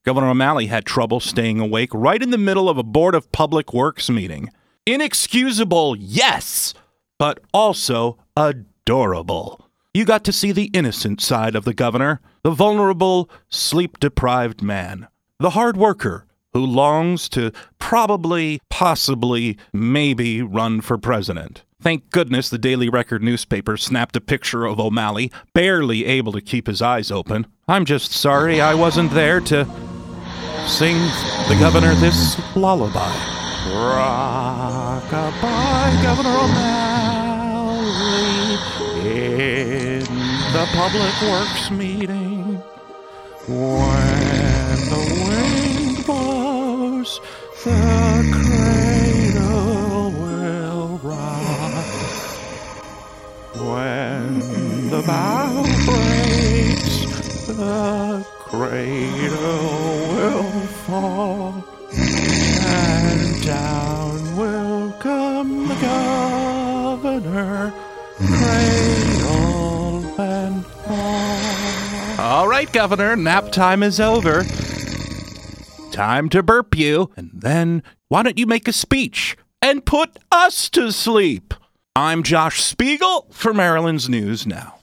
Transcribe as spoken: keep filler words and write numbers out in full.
Governor O'Malley had trouble staying awake right in the middle of a Board of Public Works meeting. Inexcusable, yes, but also adorable. You got to see the innocent side of the governor, the vulnerable, sleep-deprived man, the hard worker who longs to probably, possibly, maybe run for president. Thank goodness the Daily Record newspaper snapped a picture of O'Malley, barely able to keep his eyes open. I'm just sorry I wasn't there to sing the governor this lullaby. Rock-a-bye, Governor O'Malley, in the Public Works meeting. When the wind blows, the cradle will rock. When the bow breaks, the cradle will fall, and down will come the governor, cradle and all. All right, Governor, nap time is over. Time to burp you, and then why don't you make a speech and put us to sleep? I'm Josh Spiegel for Maryland's News Now.